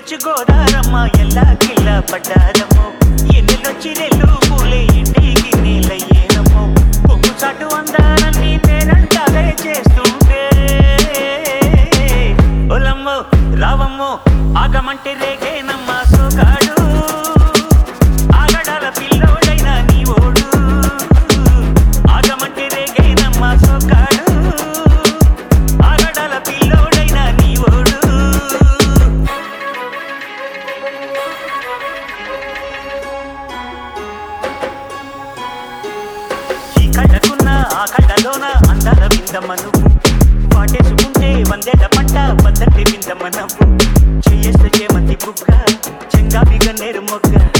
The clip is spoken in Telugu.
వచ్చి గోదారమ్మ ఎల్లా కిల్లా పడ్డారమ్మో ఎన్నెల్లొచ్చి నెల్లు పూలే ఇంటికి నీళ్ళయ్యేనమ్మో పొంగు చాటు అందాలన్నీ నేనంటాలే చేస్తుంటే ఒలమ్మో రావమ్మో ఆగమంటే రేగేనమ్మా సోగాడు ఆగడాల పిల్లోడైనా నీ ఓడు ఆగమంటే రేగేనమ్మా సోగాడు ఆగడాల పిల్లోడైనా నీ ఓడు ఈ కళ్ళకున్న ఆ కళ్ళలోన అందాల విందమ్మ నువ్వు వాటేసుకుంటే వందేళ్ల పంట బద్దటి విందమ్మ నవ్వు చేయేస్తే చేమంతి బుగ్గ చెంగాబిగ నేరు మొగ్గ